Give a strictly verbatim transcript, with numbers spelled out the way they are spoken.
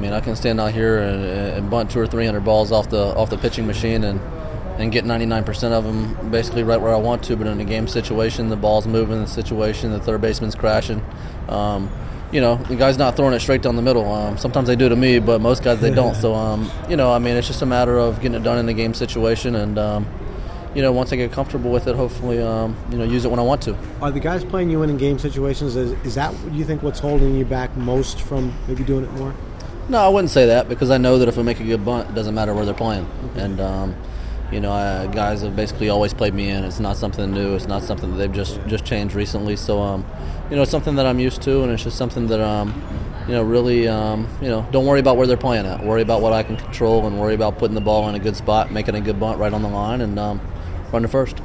mean, I can stand out here and, and bunt two or three hundred balls off the off the pitching machine and and get ninety-nine percent of them basically right where I want to. But in a game situation, the ball's moving, the situation, the third baseman's crashing. Um, you know, the guy's not throwing it straight down the middle. Um, sometimes they do to me, but most guys they don't. So, um, you know, I mean, it's just a matter of getting it done in the game situation. And, um, you know, once I get comfortable with it, hopefully, um, you know, use it when I want to. Are the guys playing you in in game situations, is, is that what you think what's holding you back most from maybe doing it more? No, I wouldn't say that, because I know that if I make a good bunt, it doesn't matter where they're playing. Mm-hmm. And, um, you know, I, guys have basically always played me in. It's not something new. It's not something that they've just, just changed recently. So, um, you know, it's something that I'm used to, and it's just something that, um, you know, really, um, you know, don't worry about where they're playing at. Worry about what I can control, and worry about putting the ball in a good spot, making a good bunt right on the line, and um, run to first.